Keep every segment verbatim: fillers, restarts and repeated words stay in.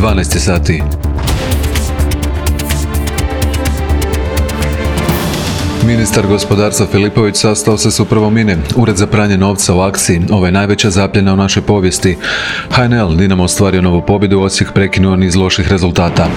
dvanaest sati. Ministar gospodarstva Filipović sastao se s upravom I N E. Ured za pranje novca u akciji. Ovo je najveća zapljena u našoj povijesti. H N L Dinamo ostvario novu pobjedu, Osijek prekinuo niz loših rezultata.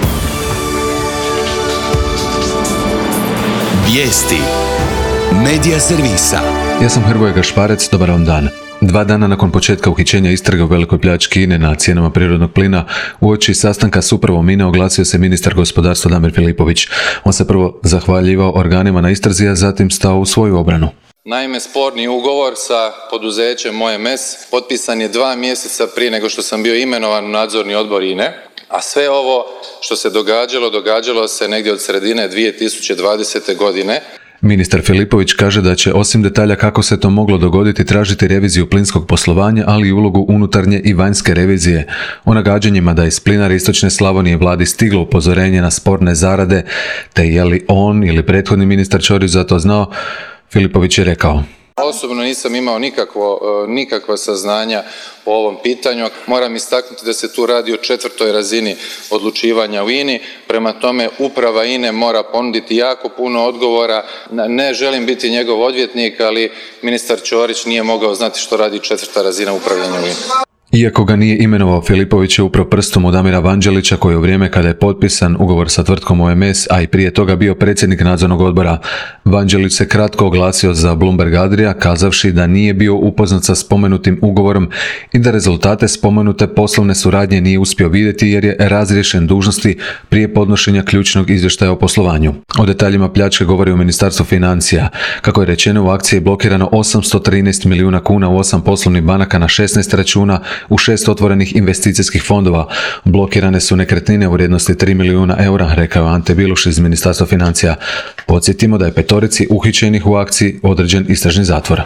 Vijesti Medija servisa. Ja sam Hrvoje Gašparec, dobar vam dan. Dva dana nakon početka uhićenja istrage u velikoj pljački I N E na cijenama prirodnog plina, uoči sastanka s upravom I N E oglasio se ministar gospodarstva Damir Filipović. On se prvo zahvaljivao organima na istrazi, a zatim stao u svoju obranu. Naime, sporni ugovor sa poduzećem O M S potpisan je dva mjeseca prije nego što sam bio imenovan u nadzorni odbor I N E, a sve ovo što se događalo, događalo se negdje od sredine dvije tisuće dvadesete. godine. Ministar Filipović kaže da će osim detalja kako se to moglo dogoditi tražiti reviziju plinskog poslovanja, ali i ulogu unutarnje i vanjske revizije. O nagađanjima da iz Plinara Istočne Slavonije vladi stiglo upozorenje na sporne zarade, te je li on ili prethodni ministar Ćorić za to znao, Filipović je rekao: Osobno nisam imao nikakvo, nikakva saznanja po ovom pitanju. Moram istaknuti da se tu radi o četvrtoj razini odlučivanja u I N I. Prema tome, uprava I N E mora ponuditi jako puno odgovora. Ne želim biti njegov odvjetnik, ali ministar Ćorić nije mogao znati što radi četvrta razina upravljanja u I N I. Iako ga nije imenovao, Filipović je upro prstom u Damira Vanđelića, koji je u vrijeme kada je potpisan ugovor sa tvrtkom O M S, a i prije toga bio predsjednik nadzornog odbora. Vanđelić se kratko oglasio za Bloomberg Adria, kazavši da nije bio upoznat sa spomenutim ugovorom i da rezultate spomenute poslovne suradnje nije uspio vidjeti jer je razriješen dužnosti prije podnošenja ključnog izvještaja o poslovanju. O detaljima pljačke govori u Ministarstvu financija. Kako je rečeno, u akciji je blokirano osamsto trinaest milijuna kuna u osam poslovnih banaka na šesnaest računa u šest otvorenih investicijskih fondova. Blokirane su nekretnine u vrijednosti tri milijuna eura, rekao je Ante Biluš iz Ministarstva financija. Podsjetimo da je petorici uhićenih u akciji određen istražni zatvor.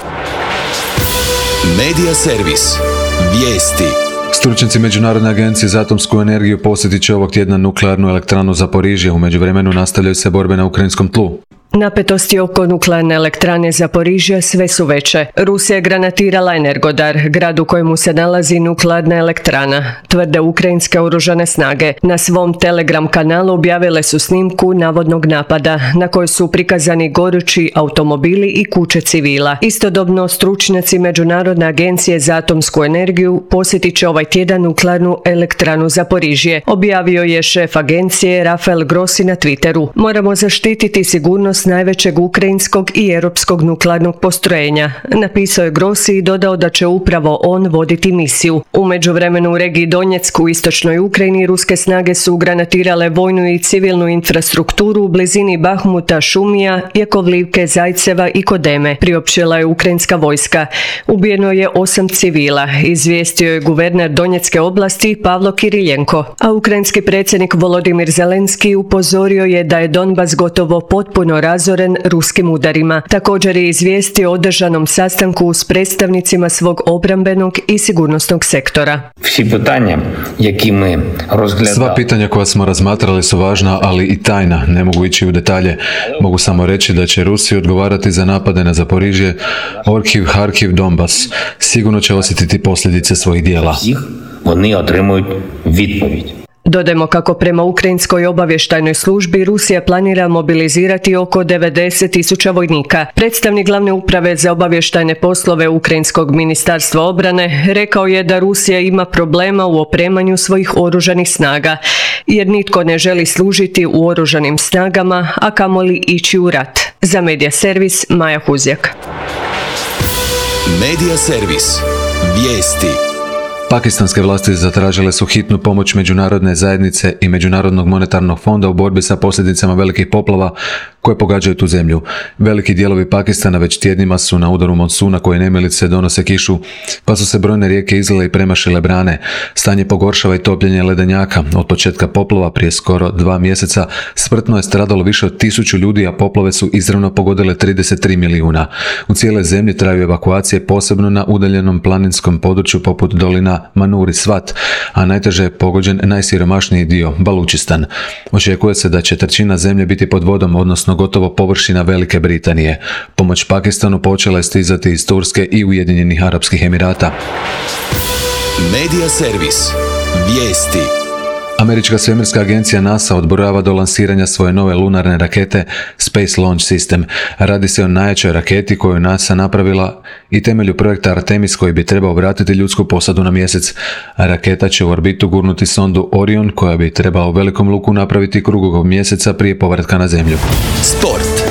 Medija servis. Vijesti. Stručnjaci Međunarodne agencije za atomsku energiju posjetit će ovog tjedna nuklearnu elektranu Zaporižje. U međuvremenu nastavljaju se borbe na ukrajinskom tlu. Napetosti oko nuklearne elektrane Zaporižja sve su veće. Rusija je granatirala Energodar, grad u kojemu se nalazi nuklearna elektrana, tvrde ukrajinske oružane snage. Na svom Telegram kanalu objavile su snimku navodnog napada, na kojoj su prikazani gorući automobili i kuće civila. Istodobno, stručnjaci Međunarodne agencije za atomsku energiju posjetit će ovaj tjedan nuklearnu elektranu Zaporižje. Objavio je šef agencije Rafael Grossi na Twitteru. Moramo zaštititi sigurnost najvećeg ukrajinskog i europskog nuklearnog postrojenja, napisao je Grossi i dodao da će upravo on voditi misiju. U međuvremenu u regiji Donjeck u istočnoj Ukrajini ruske snage su granatirale vojnu i civilnu infrastrukturu u blizini Bahmuta, Šumija, Jakovlivke, Zajceva i Kodeme, priopćila je ukrajinska vojska. Ubijeno je osam civila, izvijestio je guverner Donjecke oblasti Pavlo Kiriljenko, a ukrajinski predsjednik Volodimir Zelenski upozorio je da je Donbas gotovo potpuno razoren ruskim udarima. Također je izvijestio o održanom sastanku s predstavnicima svog obrambenog i sigurnosnog sektora. Sva pitanja koja smo razmatrali su važna, ali i tajna. Ne mogu ići u detalje. Mogu samo reći da će Rusija odgovarati za napade na Zaporižje, Orhiv, Harkiv, Donbas. Sigurno će osjetiti posljedice svojih djela. Oni отримують відповідь. Dodajmo kako prema ukrajinskoj obavještajnoj službi Rusija planira mobilizirati oko devedeset tisuća vojnika. Predstavnik glavne uprave za obavještajne poslove Ukrajinskog ministarstva obrane rekao je da Rusija ima problema u opremanju svojih oružanih snaga, jer nitko ne želi služiti u oružanim snagama, a kamoli ići u rat. Za Medija servis, Maja Huzjak. Medija servis. Vijesti. Pakistanske vlasti zatražile su hitnu pomoć međunarodne zajednice i Međunarodnog monetarnog fonda u borbi sa posljedicama velikih poplava koje pogađaju tu zemlju. Veliki dijelovi Pakistana već tjednima su na udaru monsuna koje nemilice donose kišu, pa su se brojne rijeke izlile i premašile brane. Stanje pogoršava i topljenje ledenjaka. Od početka poplava prije skoro dva mjeseca smrtno je stradalo više od tisuću ljudi, a poplave su izravno pogodile trideset tri milijuna. U cijeloj zemlji traju evakuacije, posebno na udaljenom planinskom području poput dolina Manuri Svat, a najteže je pogođen najsiromašniji dio, Balučistan. Očekuje se da će trećina zemlje biti pod vodom, odnosno gotovo površina Velike Britanije. Pomoć Pakistanu počela je stizati iz Turske i Ujedinjenih Arapskih Emirata. Medija servis. Vijesti. Američka svemirska agencija NASA odborava do lansiranja svoje nove lunarne rakete Space Launch System. Radi se o najjačoj raketi koju NASA napravila i temelju projekta Artemis koji bi trebao vratiti ljudsku posadu na mjesec. Raketa će u orbitu gurnuti sondu Orion koja bi trebala u velikom luku napraviti krug oko mjeseca prije povratka na Zemlju. Sport.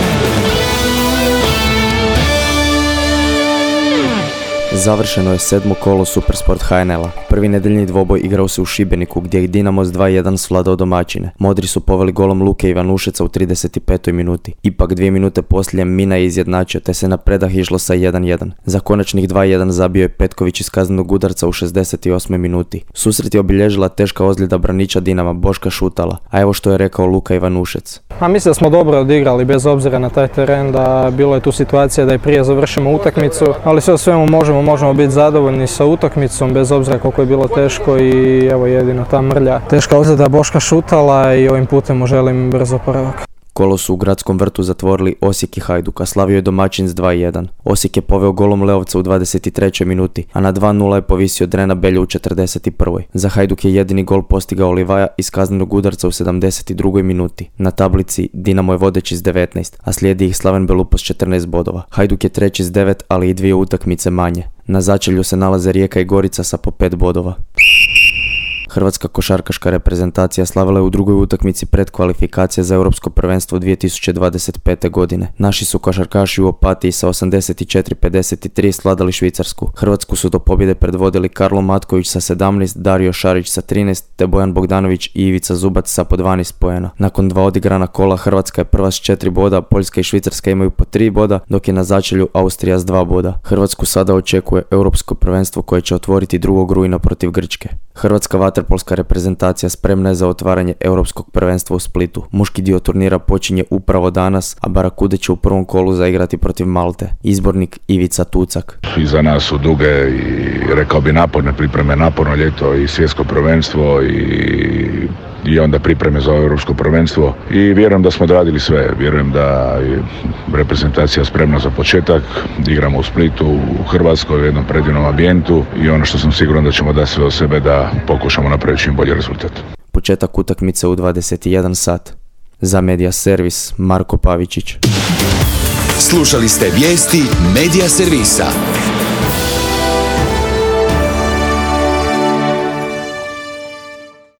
Završeno je sedmo kolo Supersport H N L-a. Prvi nedeljni dvoboj igrao se u Šibeniku gdje je Dinamo s dva jedan svladao domaćine. Modri su poveli golom Luke Ivanušeca u trideset petoj minuti. Ipak dvije minute poslije Mina je izjednačio te se na predah išlo sa jedan jedan. Za konačnih dva jedan zabio je Petković iz kaznenog udarca u šezdeset osmoj minuti. Susret je obilježila teška ozljeda braniča Dinama Boška Šutala, a evo što je rekao Luka Ivanušec. A mislim da smo dobro odigrali bez obzira na taj teren, da bilo je tu situacija da i prije završimo utakmicu, ali sve o svemu možemo Možemo biti zadovoljni sa utakmicom bez obzira koliko je bilo teško i evo jedino ta mrlja. Teška ozljeda Boška Šutala i ovim putem mu želim brzo oporavak. Kolo su u gradskom vrtu zatvorili Osijek i Hajduk, a slavio je domaćin s dva jedan. Osijek je poveo golom Leovca u dvadeset trećoj minuti, a na dva nula je povisio Drena Belju u četrdeset prvoj. Za Hajduk je jedini gol postigao Livaja iz kaznenog udarca u sedamdeset drugoj minuti. Na tablici Dinamo je vodeći s devetnaest, a slijedi ih Slaven Belupo s četrnaest bodova. Hajduk je treći s devet, ali i dvije utakmice manje. Na začelju se nalaze Rijeka i Gorica sa po pet bodova. Hrvatska košarkaška reprezentacija slavila je u drugoj utakmici predkvalifikacije za Europsko prvenstvo dvije tisuće dvadeset pete. godine. Naši su košarkaši u Opatiji sa osamdeset četiri pedeset tri svladali Švicarsku. Hrvatsku su do pobjede predvodili Karlo Matković sa sedamnaest, Dario Šarić sa trinaest, te Bojan Bogdanović i Ivica Zubac sa po dvanaest poena. Nakon dva odigrana kola Hrvatska je prva s četiri boda, Poljska i Švicarska imaju po tri boda, dok je na začelju Austrija s dva boda. Hrvatsku sada očekuje Europsko prvenstvo koje će otvoriti drugog rujna protiv Grčke. Hrvatska vaterpolska reprezentacija spremna je za otvaranje Europskog prvenstva u Splitu. Muški dio turnira počinje upravo danas, a Barakude će u prvom kolu zaigrati protiv Malte. Izbornik Ivica Tucak. Iza nas su duge i rekao bi naporne pripreme, naporno ljeto i svjetsko prvenstvo i i onda pripreme za Europsko prvenstvo i vjerujem da smo odradili sve. Vjerujem da je reprezentacija spremna za početak. Igramo u Splitu, u Hrvatskoj, u jednom predivnom ambijentu i ono što sam siguran da ćemo dati sve od sebe da pokušamo napraviti čim bolji rezultat. Početak utakmice u dvadeset jedan sat. Za Media Servis Marko Pavičić. Slušali ste vijesti Media Servisa.